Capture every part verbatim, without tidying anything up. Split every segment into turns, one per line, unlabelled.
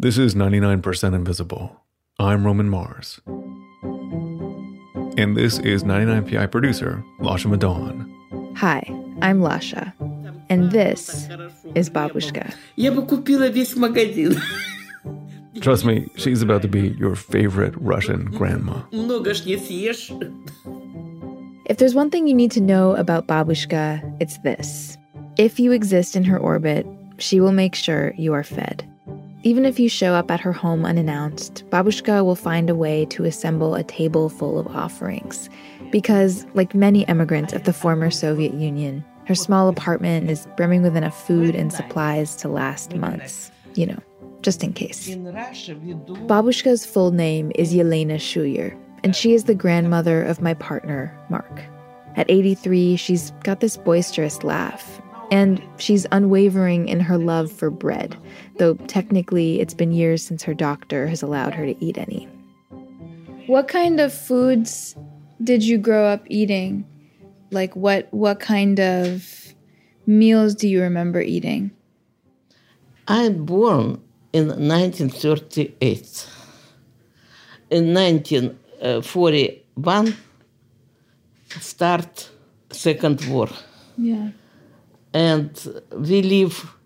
This is ninety-nine percent Invisible. I'm Roman Mars. And this is ninety-nine P I producer, Lasha Madon.
Hi, I'm Lasha. And this is Babushka.
Я бы купила весь магазин.
Trust me, she's about to be your favorite Russian grandma.
Много ж не съешь.
If there's one thing you need to know about Babushka, it's this. If you exist in her orbit, she will make sure you are fed. Even if you show up at her home unannounced, Babushka will find a way to assemble a table full of offerings. Because, like many immigrants of the former Soviet Union, her small apartment is brimming with enough food and supplies to last months. You know, just in case. Babushka's full name is Yelena Shuyer, and she is the grandmother of my partner, Mark. At eighty-three, she's got this boisterous laugh. And she's unwavering in her love for bread, though technically it's been years since her doctor has allowed her to eat any.
What kind of foods did you grow up eating? Like what what kind of meals do you remember eating?
I'm born in nineteen thirty-eight. In nineteen forty-one, start Second War.
Yeah.
And we leave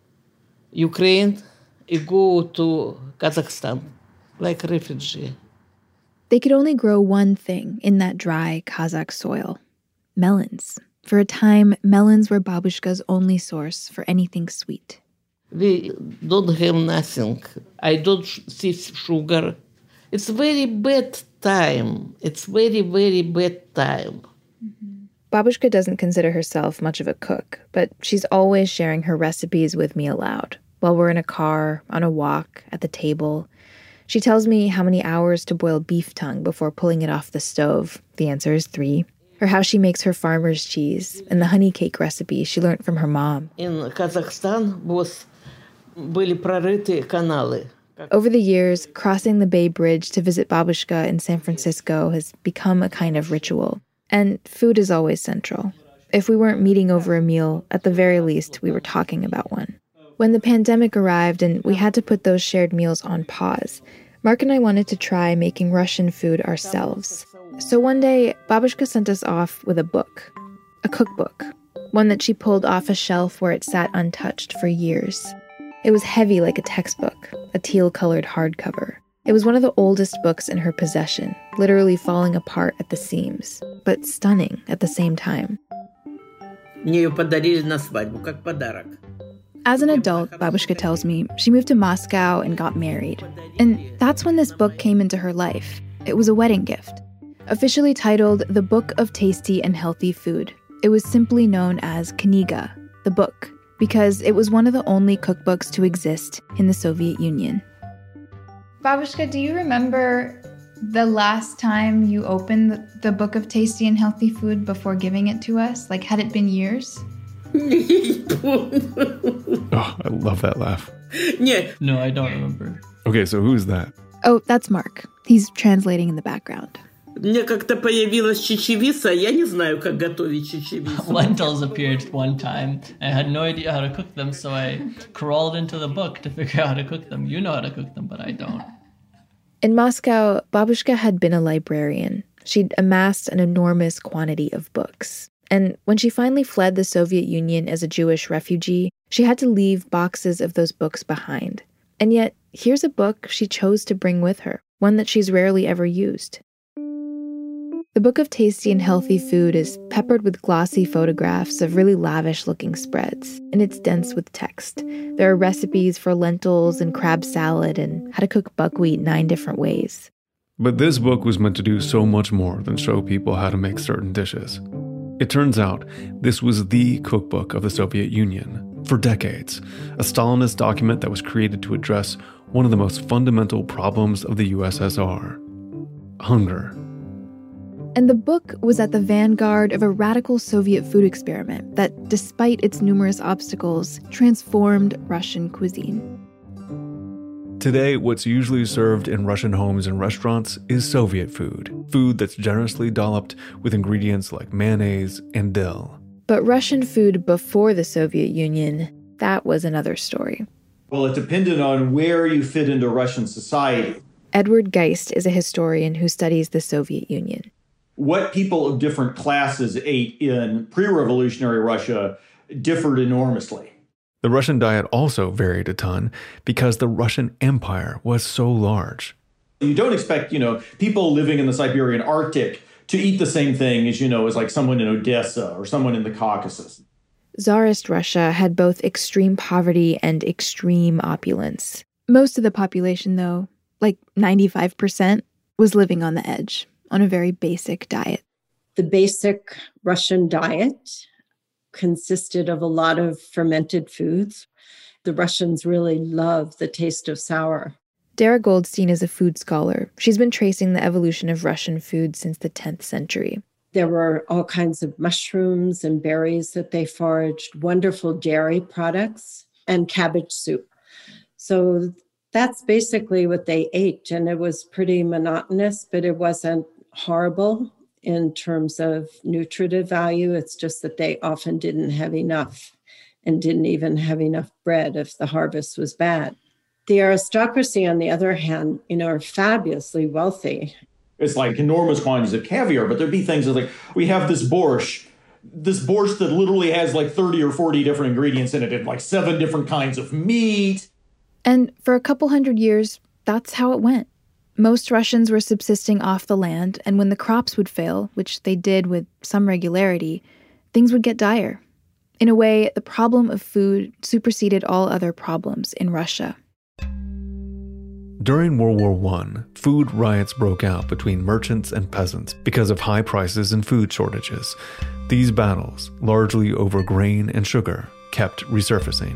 Ukraine and go to Kazakhstan, like refugee.
They could only grow one thing in that dry Kazakh soil. Melons. For a time, melons were Babushka's only source for anything sweet.
We don't have nothing. I don't see sugar. It's very bad time. It's very, very bad time.
Mm-hmm. Babushka doesn't consider herself much of a cook, but she's always sharing her recipes with me aloud. While we're in a car, on a walk, at the table. She tells me how many hours to boil beef tongue before pulling it off the stove. The answer is three. Or how she makes her farmer's cheese and the honey cake recipe she learned from her mom.
In Kazakhstan was были прорыты каналы.
Over the years, crossing the Bay Bridge to visit Babushka in San Francisco has become a kind of ritual. And food is always central. If we weren't meeting over a meal, at the very least, we were talking about one. When the pandemic arrived and we had to put those shared meals on pause, Mark and I wanted to try making Russian food ourselves. So one day, Babushka sent us off with a book, a cookbook, one that she pulled off a shelf where it sat untouched for years. It was heavy like a textbook, a teal-colored hardcover. It was one of the oldest books in her possession, literally falling apart at the seams, but stunning at the same time.
Мне её подарили на свадьбу, как подарок.
As an adult, Babushka tells me, she moved to Moscow and got married. And that's when this book came into her life. It was a wedding gift. Officially titled The Book of Tasty and Healthy Food, it was simply known as Kniga, the book, because it was one of the only cookbooks to exist in the Soviet Union.
Babushka, do you remember the last time you opened the, the Book of Tasty and Healthy Food before giving it to us? Like, had it been years?
Oh, I love that laugh.
No, I don't remember.
Okay, so who's that?
Oh, that's Mark. He's translating in the background.
Мне как-то появилась чечевица, я не знаю, как готовить чечевицу.
Lentils appeared one time. I had no idea how to cook them, so I crawled into the book to figure out how to cook them. You know how to cook them, but I don't.
In Moscow, Babushka had been a librarian. She'd amassed an enormous quantity of books. And when she finally fled the Soviet Union as a Jewish refugee, she had to leave boxes of those books behind. And yet, here's a book she chose to bring with her, one that she's rarely ever used. The Book of Tasty and Healthy Food is peppered with glossy photographs of really lavish-looking spreads, and it's dense with text. There are recipes for lentils and crab salad and how to cook buckwheat nine different ways.
But this book was meant to do so much more than show people how to make certain dishes. It turns out this was the cookbook of the Soviet Union. For decades, a Stalinist document that was created to address one of the most fundamental problems of the U S S R: hunger.
And the book was at the vanguard of a radical Soviet food experiment that, despite its numerous obstacles, transformed Russian cuisine.
Today, what's usually served in Russian homes and restaurants is Soviet food. Food that's generously dolloped with ingredients like mayonnaise and dill.
But Russian food before the Soviet Union, that was another story.
Well, it depended on where you fit into Russian society.
Edward Geist is a historian who studies the Soviet Union.
What people of different classes ate in pre-revolutionary Russia differed enormously.
The Russian diet also varied a ton because the Russian Empire was so large.
You don't expect, you know, people living in the Siberian Arctic to eat the same thing as, you know, as like someone in Odessa or someone in the Caucasus.
Tsarist Russia had both extreme poverty and extreme opulence. Most of the population, though, like ninety-five percent, was living on the edge, on a very basic diet.
The basic Russian diet consisted of a lot of fermented foods. The Russians really love the taste of sour.
Dara Goldstein is a food scholar. She's been tracing the evolution of Russian food since the tenth century.
There were all kinds of mushrooms and berries that they foraged, wonderful dairy products, and cabbage soup. So that's basically what they ate. And it was pretty monotonous, but it wasn't horrible in terms of nutritive value. It's just that they often didn't have enough and didn't even have enough bread if the harvest was bad. The aristocracy, on the other hand, you know, are fabulously wealthy.
It's like enormous quantities of caviar, but there'd be things like, we have this borscht, this borscht that literally has like thirty or forty different ingredients in it, and like seven different kinds of meat.
And for a couple hundred years, that's how it went. Most Russians were subsisting off the land, and when the crops would fail, which they did with some regularity, things would get dire. In a way, the problem of food superseded all other problems in Russia.
During World War One, food riots broke out between merchants and peasants because of high prices and food shortages. These battles, largely over grain and sugar, kept resurfacing.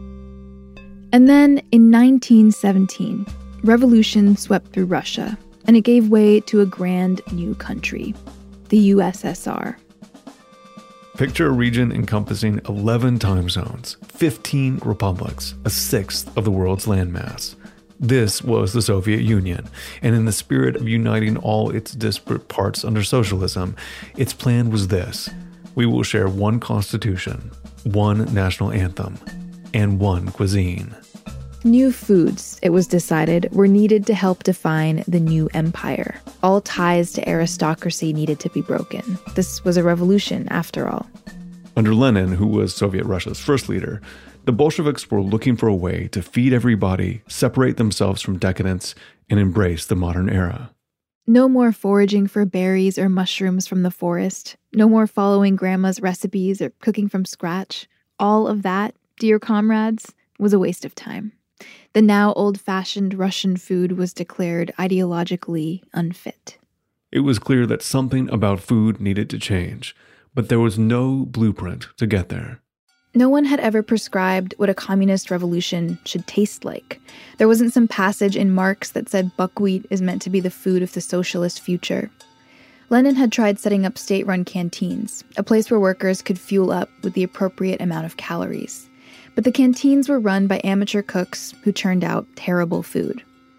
And then, in nineteen seventeen, revolution swept through Russia, and it gave way to a grand new country, the U S S R.
Picture a region encompassing eleven time zones, fifteen republics, a sixth of the world's landmass. This was the Soviet Union, and in the spirit of uniting all its disparate parts under socialism, its plan was this: we will share one constitution, one national anthem, and one cuisine.
New foods, it was decided, were needed to help define the new empire. All ties to aristocracy needed to be broken. This was a revolution, after all.
Under Lenin, who was Soviet Russia's first leader, the Bolsheviks were looking for a way to feed everybody, separate themselves from decadence, and embrace the modern era.
No more foraging for berries or mushrooms from the forest. No more following grandma's recipes or cooking from scratch. All of that, dear comrades, was a waste of time. The now old-fashioned Russian food was declared ideologically unfit.
It was clear that something about food needed to change, but there was no blueprint to get there.
No one had ever prescribed what a communist revolution should taste like. There wasn't some passage in Marx that said buckwheat is meant to be the food of the socialist future. Lenin had tried setting up state-run canteens, a place where workers could fuel up with the appropriate amount of calories. But the canteens were run by amateur cooks who churned out terrible food.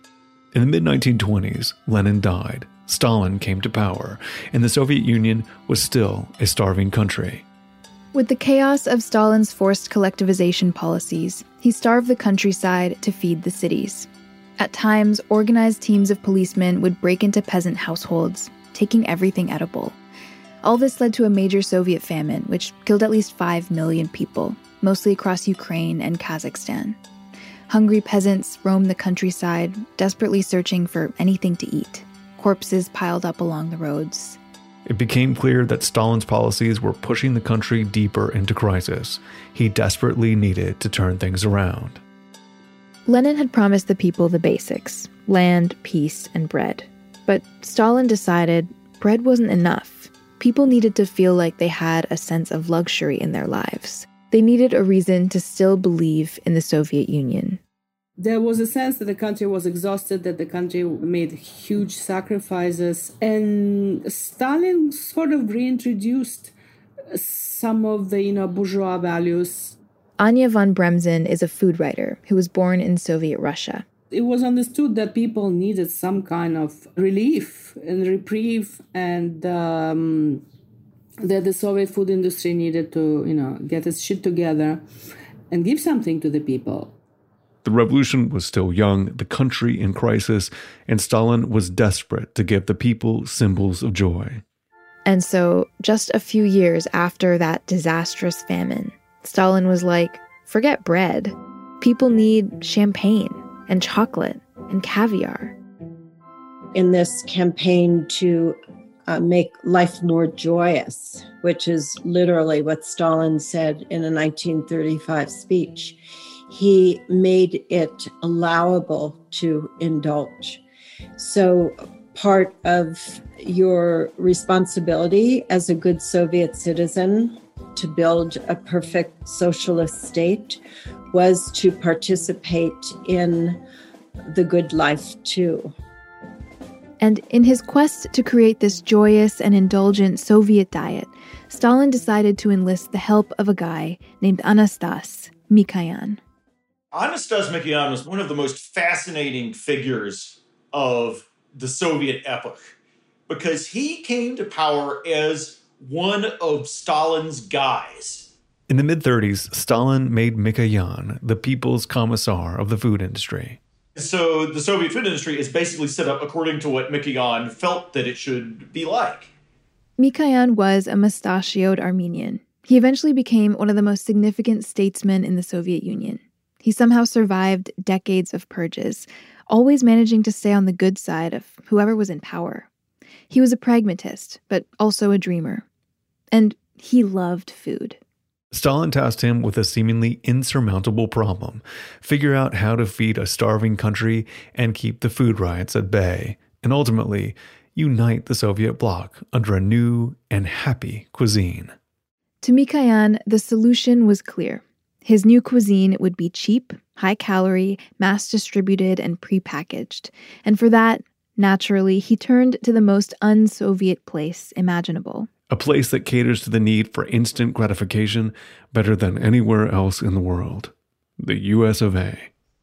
In the mid nineteen twenties, Lenin died, Stalin came to power, and the Soviet Union was still a starving country.
With the chaos of Stalin's forced collectivization policies, he starved the countryside to feed the cities. At times, organized teams of policemen would break into peasant households, taking everything edible. All this led to a major Soviet famine, which killed at least five million people, mostly across Ukraine and Kazakhstan. Hungry peasants roamed the countryside, desperately searching for anything to eat. Corpses piled up along the roads.
It became clear that Stalin's policies were pushing the country deeper into crisis. He desperately needed to turn things around.
Lenin had promised the people the basics: land, peace, and bread. But Stalin decided bread wasn't enough. People needed to feel like they had a sense of luxury in their lives. They needed a reason to still believe in the Soviet Union.
There was a sense that the country was exhausted, that the country made huge sacrifices, and Stalin sort of reintroduced some of the, you know, bourgeois values.
Anya von Bremzen is a food writer who was born in Soviet Russia.
It was understood that people needed some kind of relief and reprieve, and um, that the Soviet food industry needed to, you know, get its shit together and give something to the people.
The revolution was still young, the country in crisis, and Stalin was desperate to give the people symbols of joy.
And so, just a few years after that disastrous famine, Stalin was like, forget bread. People need champagne and chocolate and caviar.
In this campaign to uh, make life more joyous, which is literally what Stalin said in a nineteen thirty-five speech, he made it allowable to indulge. So part of your responsibility as a good Soviet citizen to build a perfect socialist state was to participate in the good life too.
And in his quest to create this joyous and indulgent Soviet diet, Stalin decided to enlist the help of a guy named Anastas Mikoyan.
Anastas Mikoyan was one of the most fascinating figures of the Soviet epoch because he came to power as one of Stalin's guys.
In the mid-thirties, Stalin made Mikoyan the people's commissar of the food industry.
So the Soviet food industry is basically set up according to what Mikoyan felt that it should be like.
Mikoyan was a mustachioed Armenian. He eventually became one of the most significant statesmen in the Soviet Union. He somehow survived decades of purges, always managing to stay on the good side of whoever was in power. He was a pragmatist, but also a dreamer. And he loved food.
Stalin tasked him with a seemingly insurmountable problem: figure out how to feed a starving country and keep the food riots at bay, and ultimately unite the Soviet bloc under a new and happy cuisine.
To Mikoyan, the solution was clear. His new cuisine would be cheap, high-calorie, mass-distributed, and prepackaged. And for that, naturally, he turned to the most un-Soviet place imaginable.
A place that caters to the need for instant gratification better than anywhere else in the world. The U S of A.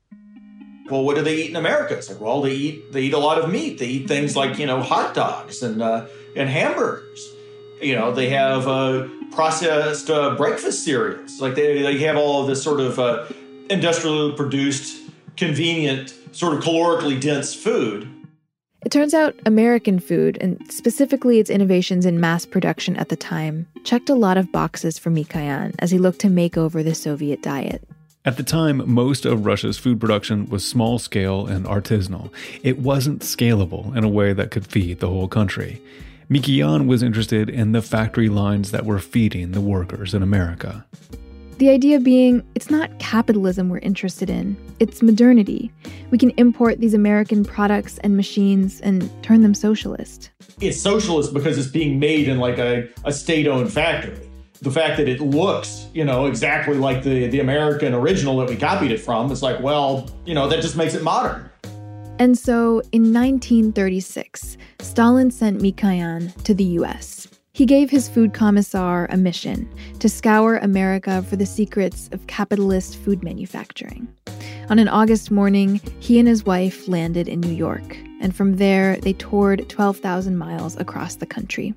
Well, what do they eat in America? It's like, well, they eat they eat a lot of meat. They eat things like, you know, hot dogs and uh, and hamburgers. You know, they have uh, processed uh, breakfast cereals. Like they, they have all of this sort of uh, industrially produced, convenient, sort of calorically dense food.
It turns out American food, and specifically its innovations in mass production at the time, checked a lot of boxes for Mikoyan as he looked to make over the Soviet diet.
At the time, most of Russia's food production was small-scale and artisanal. It wasn't scalable in a way that could feed the whole country. Mikoyan was interested in the factory lines that were feeding the workers in America.
The idea being, it's not capitalism we're interested in, it's modernity. We can import these American products and machines and turn them socialist.
It's socialist because it's being made in like a, a state-owned factory. The fact that it looks, you know, exactly like the, the American original that we copied it from, it's like, well, you know, that just makes it modern.
And so in nineteen thirty-six, Stalin sent Mikoyan to the U S. He gave his food commissar a mission to scour America for the secrets of capitalist food manufacturing. On an August morning, he and his wife landed in New York, and from there, they toured twelve thousand miles across the country.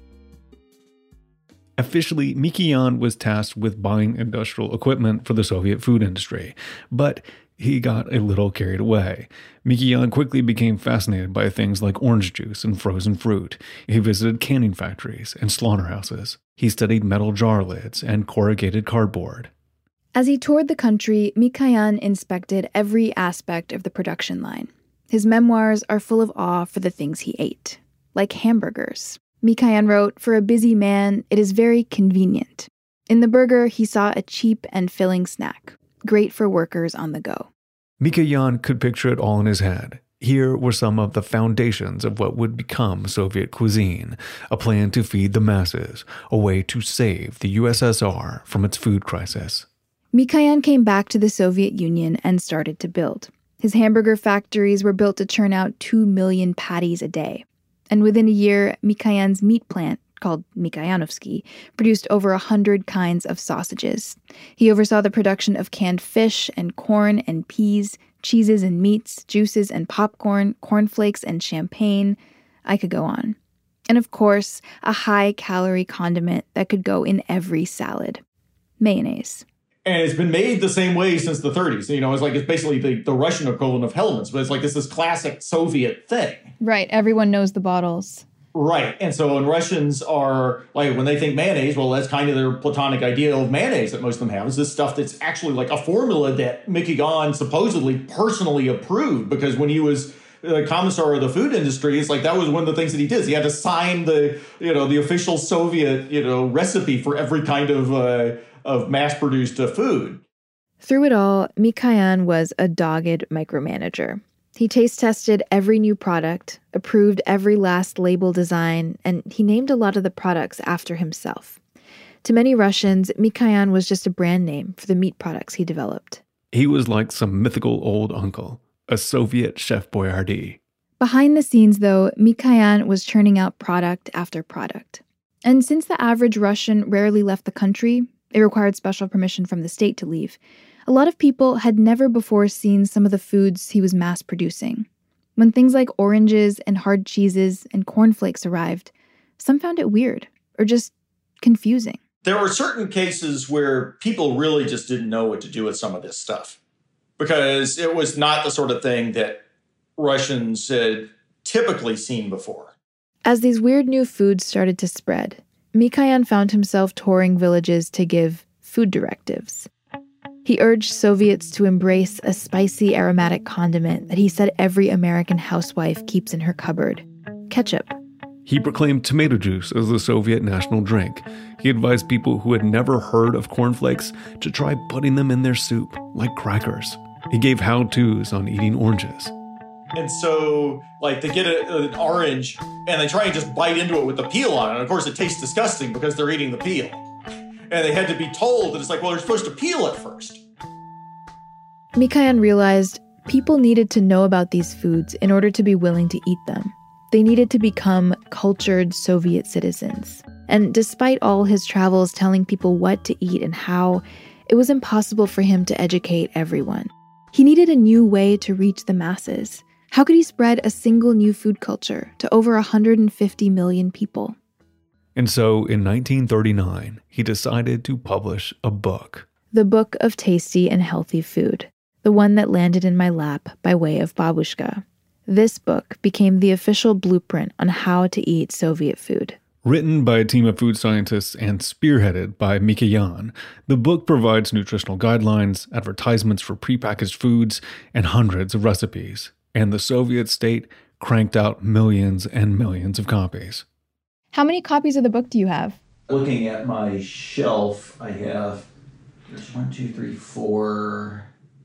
Officially, Mikoyan was tasked with buying industrial equipment for the Soviet food industry, but he got a little carried away. Mikoyan quickly became fascinated by things like orange juice and frozen fruit. He visited canning factories and slaughterhouses. He studied metal jar lids and corrugated cardboard.
As he toured the country, Mikoyan inspected every aspect of the production line. His memoirs are full of awe for the things he ate, like hamburgers. Mikoyan wrote, "For a busy man, it is very convenient." In the burger, he saw a cheap and filling snack, great for workers on the go.
Mikoyan could picture it all in his head. Here were some of the foundations of what would become Soviet cuisine, a plan to feed the masses, a way to save the U S S R from its food crisis.
Mikoyan came back to the Soviet Union and started to build. His hamburger factories were built to churn out two million patties a day. And within a year, Mikoyan's meat plant, called Mikoyanovsky, produced over a hundred kinds of sausages. He oversaw the production of canned fish and corn and peas, cheeses and meats, juices and popcorn, cornflakes and champagne. I could go on. And of course, a high-calorie condiment that could go in every salad: mayonnaise.
And it's been made the same way since the thirties. You know, it's like it's basically the, the Russian equivalent of Hellmann's, but it's like this is classic Soviet thing.
Right. Everyone knows the bottles.
Right. And so when Russians are like, when they think mayonnaise, well, that's kind of their platonic ideal of mayonnaise that most of them have is this stuff that's actually like a formula that Mickey Gahn supposedly personally approved, because when he was the commissar of the food industry, it's like that was one of the things that he did. He had to sign the, you know, the official Soviet, you know, recipe for every kind of uh, of mass-produced uh, food.
Through it all, Mikoyan was a dogged micromanager. He taste tested every new product, approved every last label design, and he named a lot of the products after himself. To many Russians, Mikoyan was just a brand name for the meat products he developed.
He was like some mythical old uncle, a Soviet Chef Boyardee.
Behind the scenes, though, Mikoyan was churning out product after product. And since the average Russian rarely left the country, it required special permission from the state to leave, a lot of people had never before seen some of the foods he was mass producing. When things like oranges and hard cheeses and cornflakes arrived, some found it weird or just confusing.
There were certain cases where people really just didn't know what to do with some of this stuff, because it was not the sort of thing that Russians had typically seen before.
As these weird new foods started to spread, Mikoyan found himself touring villages to give food directives. He urged Soviets to embrace a spicy aromatic condiment that he said every American housewife keeps in her cupboard: ketchup.
He proclaimed tomato juice as the Soviet national drink. He advised people who had never heard of cornflakes to try putting them in their soup, like crackers. He gave how-tos on eating oranges.
And so, like, they get a, an orange, and they try and just bite into it with the peel on it. And, of course, it tastes disgusting because they're eating the peel. And they had to be told that it's like, well, they're supposed to peel it first.
Mikoyan realized people needed to know about these foods in order to be willing to eat them. They needed to become cultured Soviet citizens. And despite all his travels telling people what to eat and how, it was impossible for him to educate everyone. He needed a new way to reach the masses. How could he spread a single new food culture to over one hundred fifty million people?
And so, in nineteen thirty-nine, he decided to publish a book.
The Book of Tasty and Healthy Food, the one that landed in my lap by way of Babushka. This book became the official blueprint on how to eat Soviet food.
Written by a team of food scientists and spearheaded by Mikoyan, the book provides nutritional guidelines, advertisements for prepackaged foods, and hundreds of recipes. And the Soviet state cranked out millions and millions of copies.
How many copies of the book do you have?
Looking at my shelf, I have there's one, two, three, four,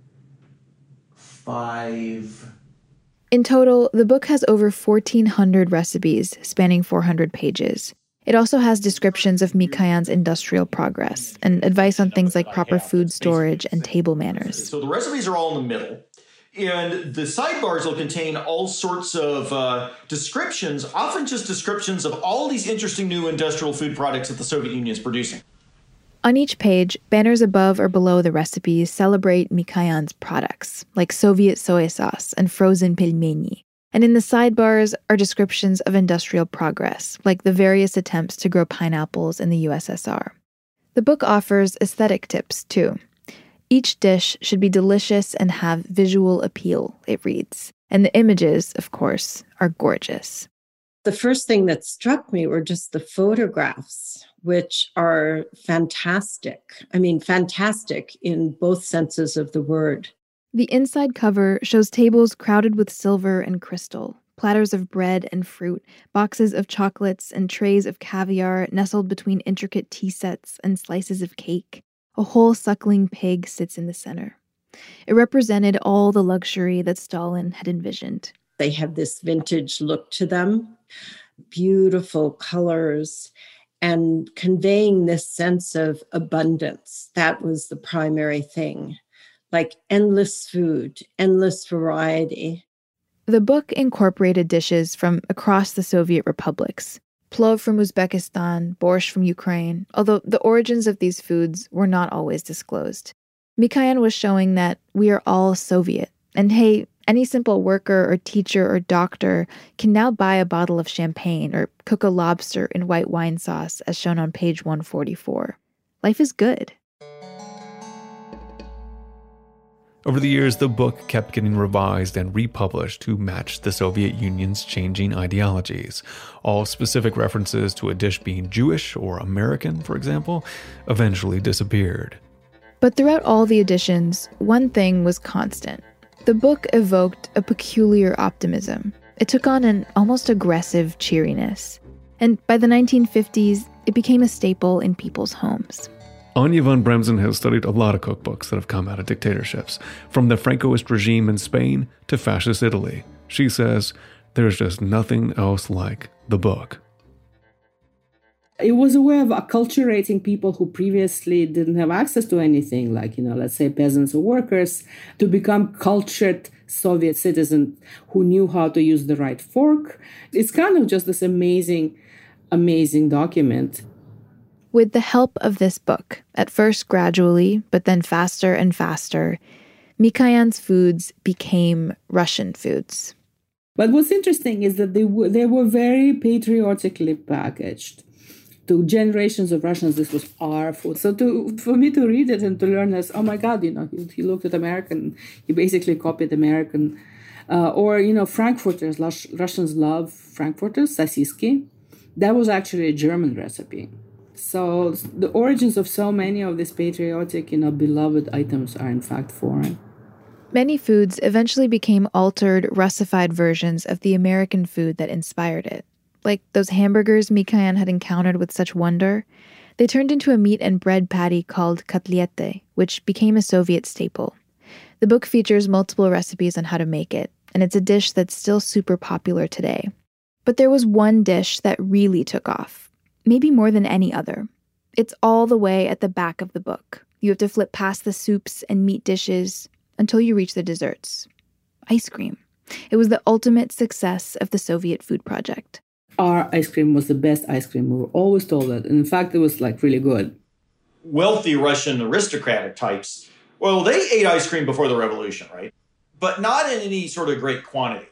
five.
In total, the book has over fourteen hundred recipes spanning four hundred pages. It also has descriptions of Mikoyan's industrial progress and advice on things like proper food storage and table manners.
So the recipes are all in the middle. And the sidebars will contain all sorts of uh, descriptions, often just descriptions of all these interesting new industrial food products that the Soviet Union is producing.
On each page, banners above or below the recipes celebrate Mikoyan's products, like Soviet soy sauce and frozen pelmeni. And in the sidebars are descriptions of industrial progress, like the various attempts to grow pineapples in the U S S R. The book offers aesthetic tips, too. Each dish should be delicious and have visual appeal, it reads. And the images, of course, are gorgeous.
The first thing that struck me were just the photographs, which are fantastic. I mean, fantastic in both senses of the word.
The inside cover shows tables crowded with silver and crystal, platters of bread and fruit, boxes of chocolates, and trays of caviar nestled between intricate tea sets and slices of cake. A whole suckling pig sits in the center. It represented all the luxury that Stalin had envisioned.
They have this vintage look to them, beautiful colors, and conveying this sense of abundance. That was the primary thing, like endless food, endless variety.
The book incorporated dishes from across the Soviet republics. Plov from Uzbekistan, borscht from Ukraine, although the origins of these foods were not always disclosed. Mikoyan was showing that we are all Soviet, and hey, any simple worker or teacher or doctor can now buy a bottle of champagne or cook a lobster in white wine sauce, as shown on page one forty-four. Life is good.
Over the years, the book kept getting revised and republished to match the Soviet Union's changing ideologies. All specific references to a dish being Jewish or American, for example, eventually disappeared.
But throughout all the editions, one thing was constant. The book evoked a peculiar optimism. It took on an almost aggressive cheeriness. And by the nineteen fifties, it became a staple in people's homes.
Anya von Bremzen has studied a lot of cookbooks that have come out of dictatorships, from the Francoist regime in Spain to fascist Italy. She says there's just nothing else like the book.
It was a way of acculturating people who previously didn't have access to anything, like, you know, let's say peasants or workers, to become cultured Soviet citizens who knew how to use the right fork. It's kind of just this amazing, amazing document.
With the help of this book, at first gradually, but then faster and faster, Mikoyan's foods became Russian foods.
But what's interesting is that they were, they were very patriotically packaged. To generations of Russians, this was our food. So to, for me to read it and to learn this, oh my God, you know, he, he looked at American, he basically copied American. Uh, or, you know, Frankfurters, Russians love Frankfurters, sasiski. That was actually a German recipe. So the origins of so many of these patriotic, you know, beloved items are in fact foreign.
Many foods eventually became altered, Russified versions of the American food that inspired it. Like those hamburgers Mikoyan had encountered with such wonder, they turned into a meat and bread patty called kotlety, which became a Soviet staple. The book features multiple recipes on how to make it, and it's a dish that's still super popular today. But there was one dish that really took off. Maybe more than any other. It's all the way at the back of the book. You have to flip past the soups and meat dishes until you reach the desserts. Ice cream. It was the ultimate success of the Soviet food project.
Our ice cream was the best ice cream. We were always told that. And in fact, it was like really good.
Wealthy Russian aristocratic types, well, they ate ice cream before the revolution, right? But not in any sort of great quantity.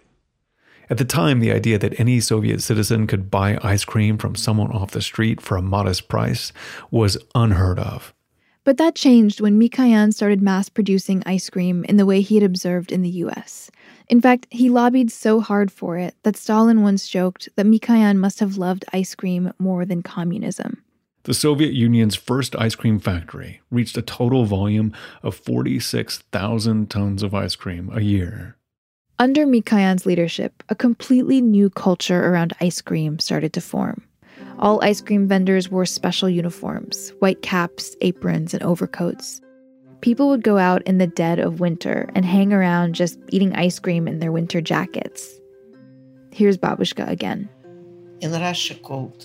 At the time, the idea that any Soviet citizen could buy ice cream from someone off the street for a modest price was unheard of.
But that changed when Mikoyan started mass-producing ice cream in the way he had observed in the U S. In fact, he lobbied so hard for it that Stalin once joked that Mikoyan must have loved ice cream more than communism.
The Soviet Union's first ice cream factory reached a total volume of forty-six thousand tons of ice cream a year.
Under Mikoyan's leadership, a completely new culture around ice cream started to form. All ice cream vendors wore special uniforms, white caps, aprons, and overcoats. People would go out in the dead of winter and hang around just eating ice cream in their winter jackets. Here's Babushka again.
In Russia, cold.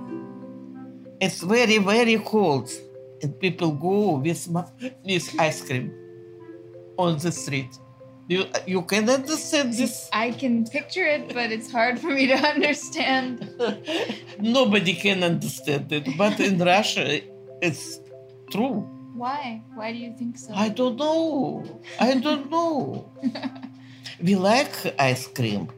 It's very, very cold. And people go with, with ice cream on the street. You you can understand this?
I can picture it, but it's hard for me to understand.
Nobody can understand it, but in Russia, it's true.
Why? Why do you think so?
I don't know. I don't know. We like ice cream.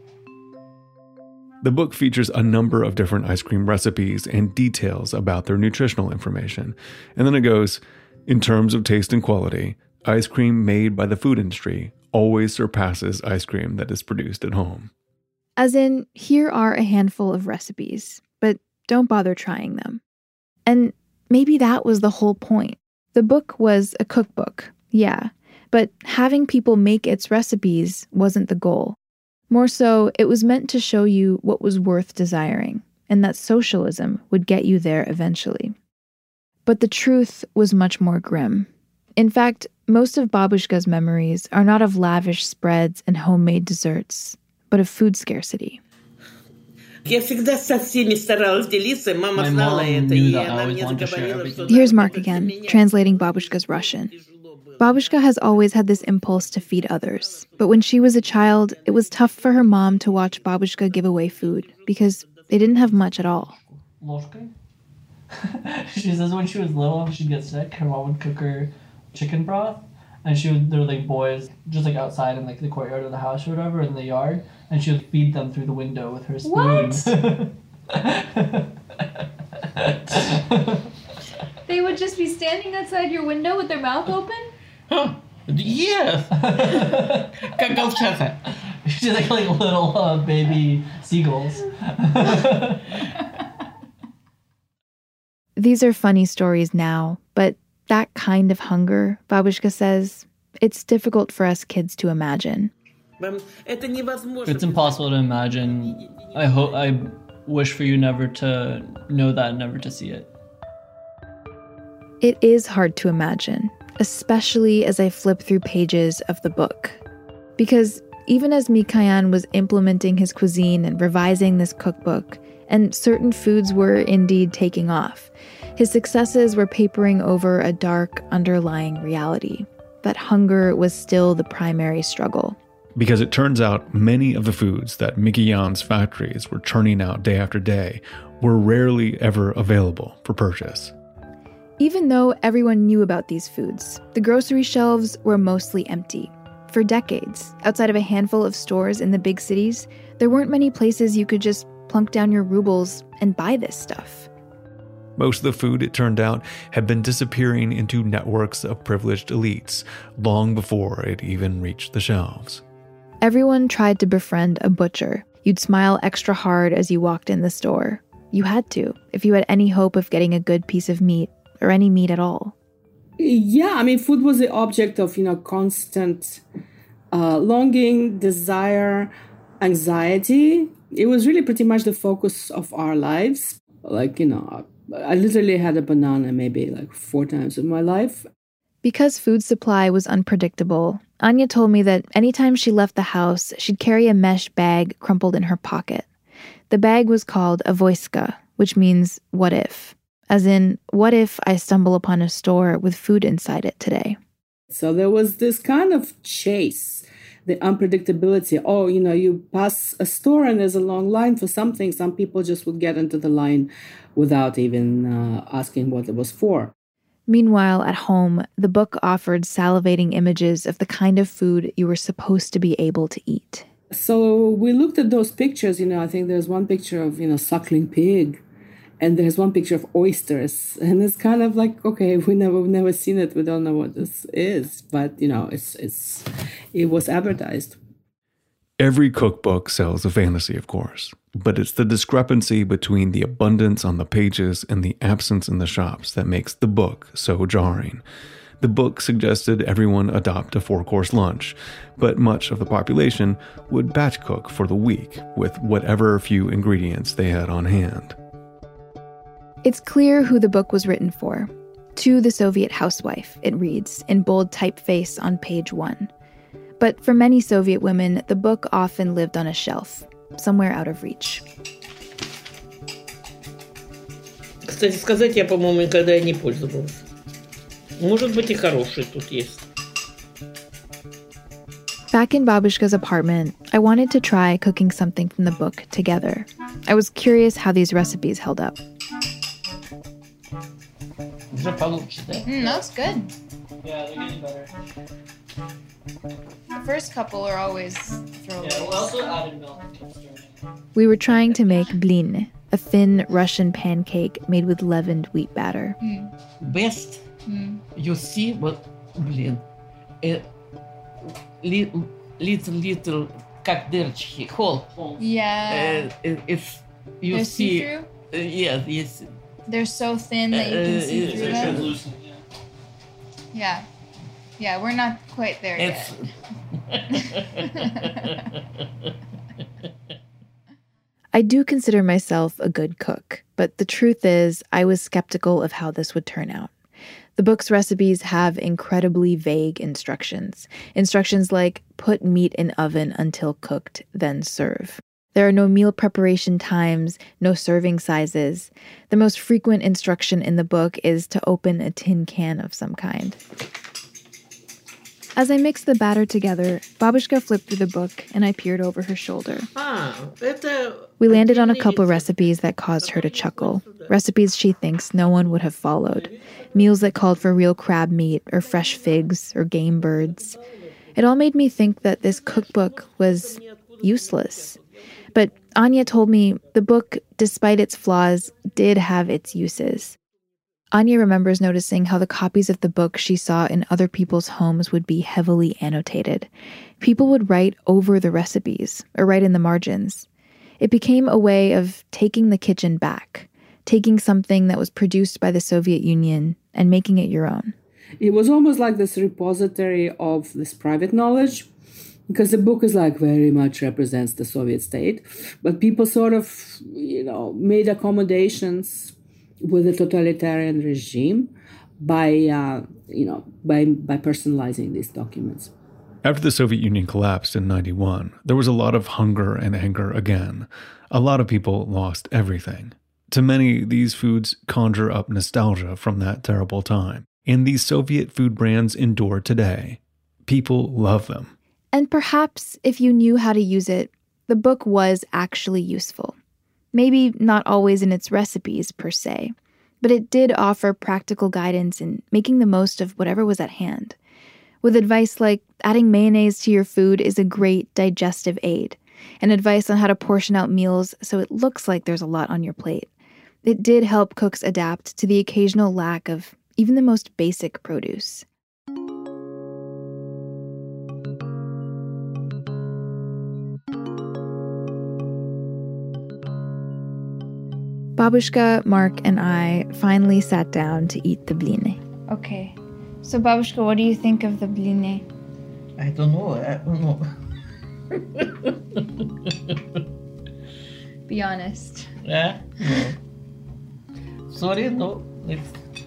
The book features a number of different ice cream recipes and details about their nutritional information. And then it goes, in terms of taste and quality, ice cream made by the food industry always surpasses ice cream that is produced at home.
As in, here are a handful of recipes, but don't bother trying them. And maybe that was the whole point. The book was a cookbook, yeah, but having people make its recipes wasn't the goal. More so, it was meant to show you what was worth desiring, and that socialism would get you there eventually. But the truth was much more grim. In fact, most of Babushka's memories are not of lavish spreads and homemade desserts, but of food scarcity.
Here's
Mark again, translating Babushka's Russian. Babushka has always had this impulse to feed others, but when she was a child, it was tough for her mom to watch Babushka give away food because they didn't have much at all.
She says when she was little and she'd get sick, her mom would cook her chicken broth, and she would, there were like boys just like outside in like the courtyard of the house or whatever, in the yard, and she would feed them through the window with her spoon.
What? They would just be standing outside your window with their mouth open?
Huh. Yeah. Как голчата.
She's like, like little uh, baby seagulls.
These are funny stories now, but that kind of hunger, Babushka says, it's difficult for us kids to imagine.
It's impossible to imagine. I hope, I wish for you never to know that, never to see it.
It is hard to imagine, especially as I flip through pages of the book. Because even as Mikoyan was implementing his cuisine and revising this cookbook, and certain foods were indeed taking off, his successes were papering over a dark underlying reality, that hunger was still the primary struggle.
Because it turns out many of the foods that Mikoyan's factories were churning out day after day were rarely ever available for purchase.
Even though everyone knew about these foods, the grocery shelves were mostly empty. For decades, outside of a handful of stores in the big cities, there weren't many places you could just plunk down your rubles and buy this stuff.
Most of the food, it turned out, had been disappearing into networks of privileged elites long before it even reached the shelves.
Everyone tried to befriend a butcher. You'd smile extra hard as you walked in the store. You had to, if you had any hope of getting a good piece of meat, or any meat at all.
Yeah, I mean, food was the object of, you know, constant uh, longing, desire, anxiety. It was really pretty much the focus of our lives. Like, you know, I literally had a banana maybe like four times in my life.
Because food supply was unpredictable, Anya told me that anytime she left the house, she'd carry a mesh bag crumpled in her pocket. The bag was called a voiska, which means what if. As in, what if I stumble upon a store with food inside it today?
So there was this kind of chase, the unpredictability. Oh, you know, you pass a store and there's a long line for something. Some people just would get into the line without even uh, asking what it was for.
Meanwhile, at home, the book offered salivating images of the kind of food you were supposed to be able to eat.
So we looked at those pictures. You know, I think there's one picture of, you know, suckling pig. And there's one picture of oysters. And it's kind of like, okay, we never, we've never seen it. We don't know what this is. But, you know, it's it's it was advertised.
Every cookbook sells a fantasy, of course. But it's the discrepancy between the abundance on the pages and the absence in the shops that makes the book so jarring. The book suggested everyone adopt a four-course lunch, but much of the population would batch cook for the week with whatever few ingredients they had on hand.
It's clear who the book was written for. To the Soviet housewife, it reads, in bold typeface on page one. But for many Soviet women, the book often lived on a shelf, somewhere out of reach.
Кстати сказать, я, по-моему, никогда и не пользовалась. Может быть, и хорошие тут есть.
Back in Babushka's apartment, I wanted to try cooking something from the book together. I was curious how these recipes held up.
Уже получше, да?
Mm, that's good.
Yeah, they're getting better.
The first couple are always throwaways.
Yeah, we also added milk.
We were trying to make blin, a thin Russian pancake made with leavened wheat batter.
Mm.
Best,
Mm.
you see, what, блин, э, li, little, little, как дырочки, hole.
Yeah.
Uh, it, it's, you
They're
see,
see-through?
uh, yes, yes.
They're so thin that you can
Uh,
see
uh,
through
uh,
them.
Translucent, yeah.
Yeah. Yeah, we're not quite there
It's,
yet.
I do consider myself a good cook, but the truth is, I was skeptical of how this would turn out. The book's recipes have incredibly vague instructions. Instructions like, put meat in oven until cooked, then serve. There are no meal preparation times, no serving sizes. The most frequent instruction in the book is to open a tin can of some kind. As I mixed the batter together, Babushka flipped through the book and I peered over her shoulder.
а, это...
We landed on a couple recipes that caused her to chuckle. Recipes she thinks no one would have followed. Meals that called for real crab meat or fresh figs or game birds. It all made me think that this cookbook was useless. But Anya told me the book, despite its flaws, did have its uses. Anya remembers noticing how the copies of the book she saw in other people's homes would be heavily annotated. People would write over the recipes or write in the margins. It became a way of taking the kitchen back, taking something that was produced by the Soviet Union and making it your own.
It was almost like this repository of this private knowledge, because the book is like very much represents the Soviet state, but people sort of, you know, made accommodations with the totalitarian regime by, uh, you know, by by personalizing these documents.
After the Soviet Union collapsed in ninety-one, there was a lot of hunger and anger again. A lot of people lost everything. To many, these foods conjure up nostalgia from that terrible time. And these Soviet food brands endure today. People love them.
And perhaps if you knew how to use it, the book was actually useful. Maybe not always in its recipes per se, but it did offer practical guidance in making the most of whatever was at hand. With advice like adding mayonnaise to your food is a great digestive aid, and advice on how to portion out meals so it looks like there's a lot on your plate. It did help cooks adapt to the occasional lack of even the most basic produce. Babushka, Mark, and I finally sat down to eat the blini.
Okay. So, Babushka, what do you think of the blini?
I don't know. I don't know.
Be honest.
Yeah? No. Sorry, no. It's...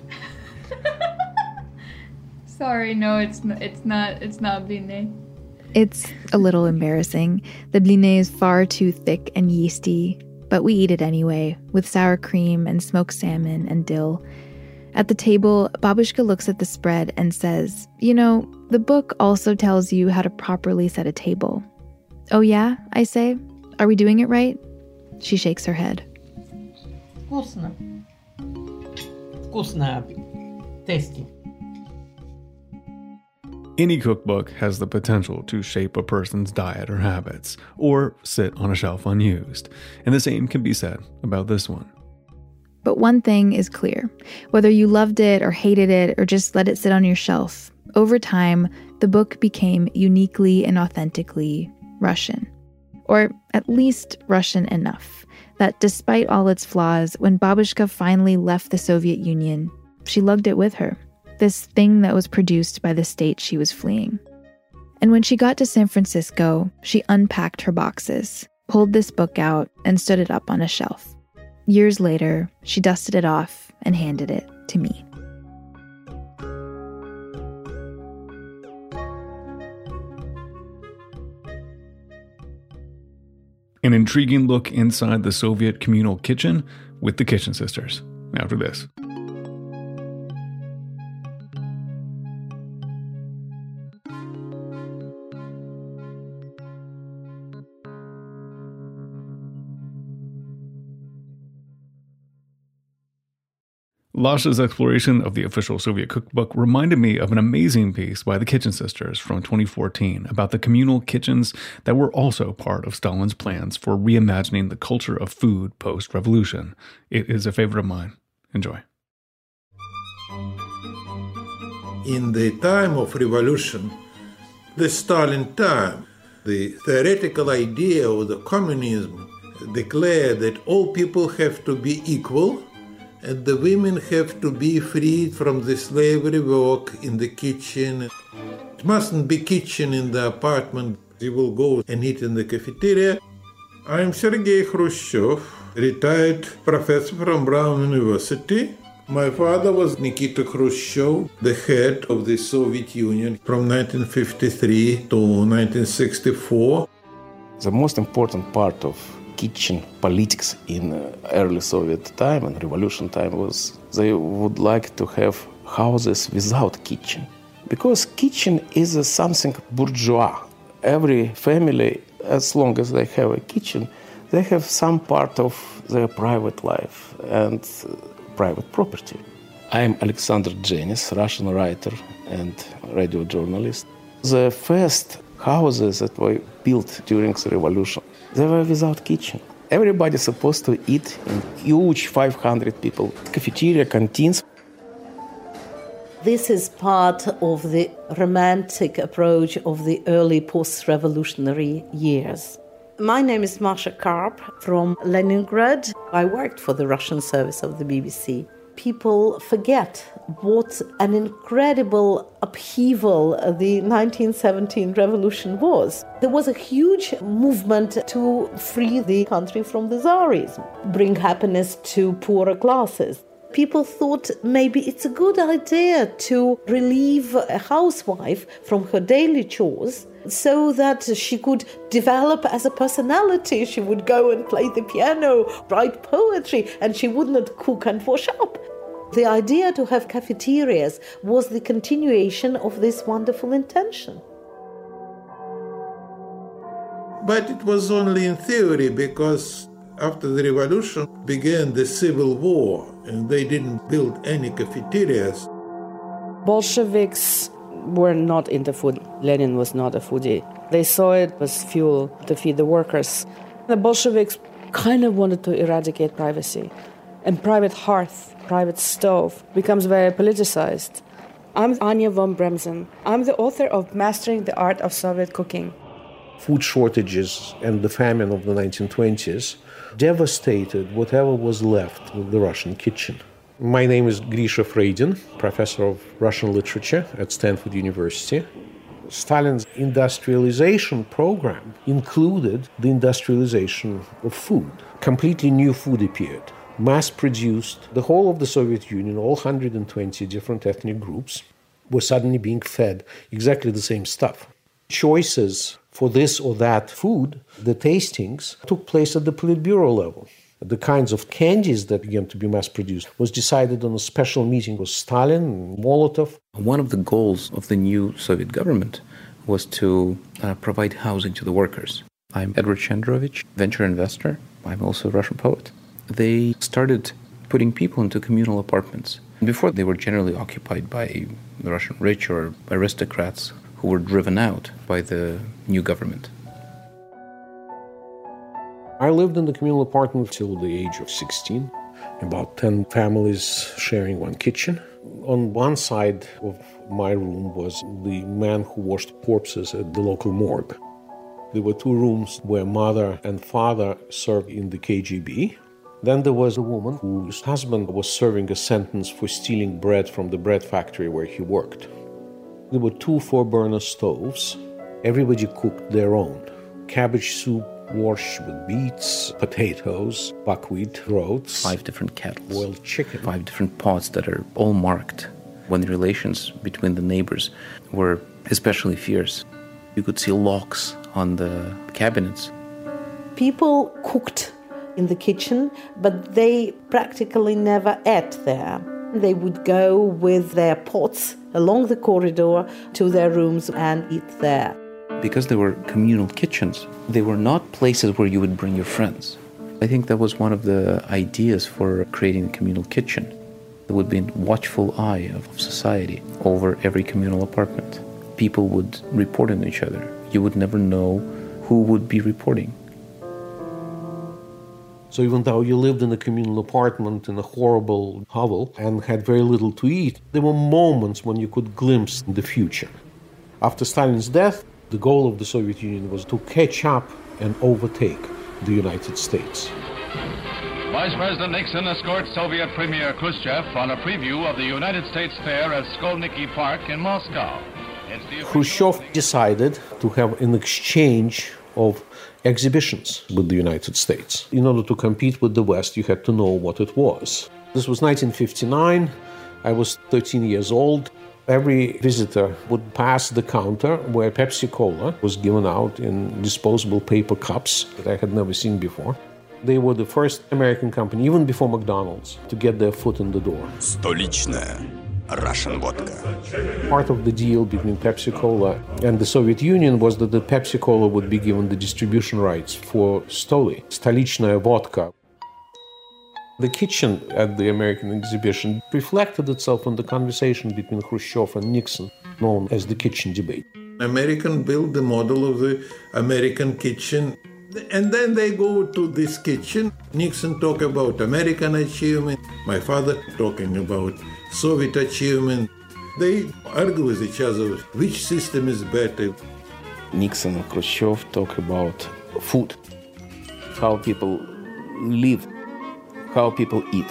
Sorry, no, it's not, it's not, it's not blini.
It's a little embarrassing. The blini is far too thick and yeasty, but we eat it anyway, with sour cream and smoked salmon and dill. At the table, Babushka looks at the spread and says, you know, the book also tells you how to properly set a table. Oh yeah, I say? Are we doing it right? She shakes her head.
Вкусно. Вкусно. Tasty.
Any cookbook has the potential to shape a person's diet or habits, or sit on a shelf unused. And the same can be said about this one.
But one thing is clear. Whether you loved it or hated it or just let it sit on your shelf, over time, the book became uniquely and authentically Russian. Or at least Russian enough that despite all its flaws, when Babushka finally left the Soviet Union, she lugged it with her. This thing that was produced by the state she was fleeing. And when she got to San Francisco, she unpacked her boxes, pulled this book out, and stood it up on a shelf. Years later, she dusted it off and handed it to me.
An intriguing look inside the Soviet communal kitchen with the Kitchen Sisters, after this. Lasha's exploration of the official Soviet cookbook reminded me of an amazing piece by the Kitchen Sisters from twenty fourteen about the communal kitchens that were also part of Stalin's plans for reimagining the culture of food post-revolution. It is a favorite of mine. Enjoy.
In the time of revolution, the Stalin time, the theoretical idea of the communism declared that all people have to be equal and the women have to be freed from the slavery work in the kitchen. It mustn't be kitchen in the apartment. You will go and eat in the cafeteria. I'm Sergei Khrushchev, retired professor from Brown University. My father was Nikita Khrushchev, the head of the Soviet Union from nineteen fifty-three to nineteen sixty-four.
The most important part of kitchen politics in uh, early Soviet time and revolution time was they would like to have houses without kitchen. Because kitchen is uh, something bourgeois. Every family, as long as they have a kitchen, they have some part of their private life and uh, private property. I am Alexander Dzenis, Russian writer and radio journalist. The first houses that were built during the revolution, they were without kitchen. Everybody supposed to eat in huge five hundred people cafeteria, canteens.
This is part of the romantic approach of the early post-revolutionary years. My name is Masha Karp from Leningrad. I worked for the Russian service of the B B C. People forget what an incredible upheaval the nineteen seventeen revolution was. There was a huge movement to free the country from the Tsarism, bring happiness to poorer classes. People thought maybe it's a good idea to relieve a housewife from her daily chores so that she could develop as a personality. She would go and play the piano, write poetry, and she would not cook and wash up. The idea to have cafeterias was the continuation of this wonderful intention.
But it was only in theory, because after the revolution began the civil war, and they didn't build any cafeterias.
Bolsheviks were not into food. Lenin was not a foodie. They saw it as fuel to feed the workers. The Bolsheviks kind of wanted to eradicate privacy. And private hearth, private stove becomes very politicized. I'm Anya von Bremsen. I'm the author of Mastering the Art of Soviet Cooking.
Food shortages and the famine of the nineteen twenties devastated whatever was left of the Russian kitchen. My name is Grisha Freydin, professor of Russian literature at Stanford University. Stalin's industrialization program included the industrialization of food. Completely new food appeared, mass-produced. The whole of the Soviet Union, all one hundred twenty different ethnic groups, were suddenly being fed exactly the same stuff. Choices for this or that food, the tastings, took place at the Politburo level. The kinds of candies that began to be mass-produced was decided on a special meeting with Stalin and Molotov.
One of the goals of the new Soviet government was to uh, provide housing to the workers. I'm Edward Chandrovich, venture investor. I'm also a Russian poet. They started putting people into communal apartments. Before, they were generally occupied by the Russian rich or aristocrats who were driven out by the new government.
I lived in the communal apartment till the age of sixteen, about ten families sharing one kitchen. On one side of my room was the man who washed corpses at the local morgue. There were two rooms where mother and father served in the K G B. Then there was a woman whose husband was serving a sentence for stealing bread from the bread factory where he worked. There were two four-burner stoves. Everybody cooked their own. Cabbage soup, washed with beets, potatoes, buckwheat groats.
Five different kettles.
Boiled chicken.
Five different pots that are all marked. When the relations between the neighbors were especially fierce, you could see locks on the cabinets.
People cooked in the kitchen, but they practically never ate there. They would go with their pots along the corridor to their rooms and eat there.
Because they were communal kitchens, they were not places where you would bring your friends. I think that was one of the ideas for creating a communal kitchen. There would be a watchful eye of society over every communal apartment. People would report on each other. You would never know who would be reporting.
So even though you lived in a communal apartment in a horrible hovel and had very little to eat, there were moments when you could glimpse the future. After Stalin's death, the goal of the Soviet Union was to catch up and overtake the United States.
Vice President Nixon escorts Soviet Premier Khrushchev on a preview of the United States Fair at Skolniki Park in Moscow.
Khrushchev decided to have an exchange of exhibitions with the United States. In order to compete with the West, you had to know what it was. This was nineteen fifty-nine. I was thirteen years old. Every visitor would pass the counter where Pepsi Cola was given out in disposable paper cups that I had never seen before. They were the first American company, even before McDonald's, to get their foot in the door.
Столичная Russian vodka.
Part of the deal between Pepsi Cola and the Soviet Union was that the Pepsi Cola would be given the distribution rights for Stoli, Stolichная vodka. The kitchen at the American exhibition reflected itself in the conversation between Khrushchev and Nixon, known as the kitchen debate.
American built the model of the American kitchen, and then they go to this kitchen. Nixon talk about American achievement, my father talking about Soviet achievement. They argue with each other which system is better.
Nixon and Khrushchev talk about food, how people live, how people eat.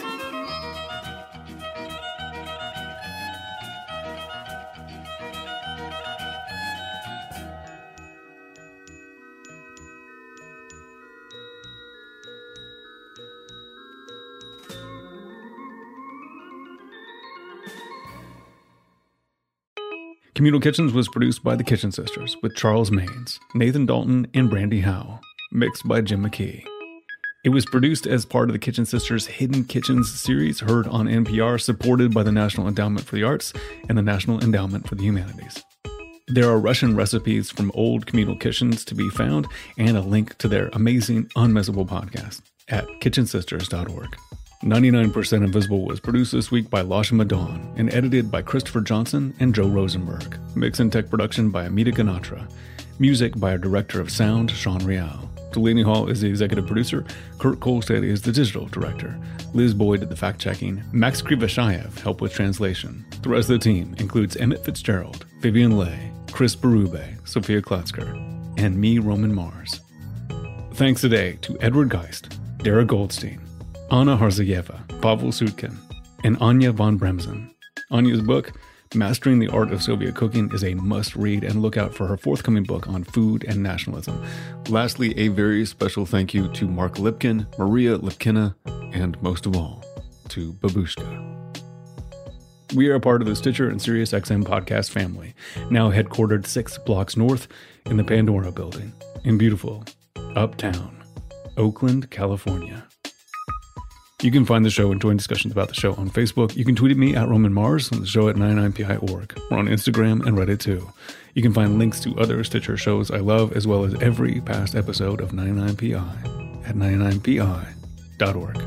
Communal Kitchens was produced by the Kitchen Sisters with Charles Maines, Nathan Dalton, and Brandy Howe, mixed by Jim McKee. It was produced as part of the Kitchen Sisters' Hidden Kitchens series, heard on N P R, supported by the National Endowment for the Arts and the National Endowment for the Humanities. There are Russian recipes from old communal kitchens to be found, and a link to their amazing, unmissable podcast at kitchen sisters dot org. ninety-nine percent Invisible was produced this week by Lasha Madon and edited by Christopher Johnson and Joe Rosenberg. Mix and tech production by Amita Ganatra. Music by our director of sound, Sean Real. Delaney Hall is the executive producer. Kurt Kolstad is the digital director. Liz Boyd did the fact-checking. Max Krivashayev helped with translation. The rest of the team includes Emmett Fitzgerald, Vivian Leigh, Chris Berube, Sophia Klatzker, and me, Roman Mars. Thanks today to Edward Geist, Dara Goldstein, Anna Harzayeva, Pavel Sutkin, and Anya von Bremsen. Anya's book, Mastering the Art of Soviet Cooking, is a must-read, and look out for her forthcoming book on food and nationalism. Lastly, a very special thank you to Mark Lipkin, Maria Lipkina, and most of all, to Babushka. We are a part of the Stitcher and SiriusXM podcast family, now headquartered six blocks north in the Pandora building in beautiful Uptown, Oakland, California. You can find the show and join discussions about the show on Facebook. You can tweet at me at Roman Mars and the show at ninety-nine P I dot org. We're on Instagram and Reddit too. You can find links to other Stitcher shows I love, as well as every past episode of ninety-nine P I at ninety-nine P I dot org.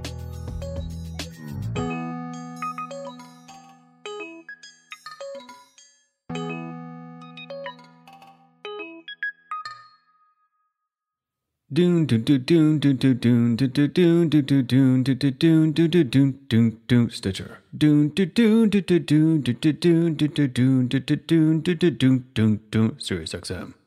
Doon doon doon doon doon doon doon doon doon doon doon doon doon doon doon doon doon Stitcher. Doon doon doon doon doon doon doon doon doon doon doon doon doon doon doon SiriusXM.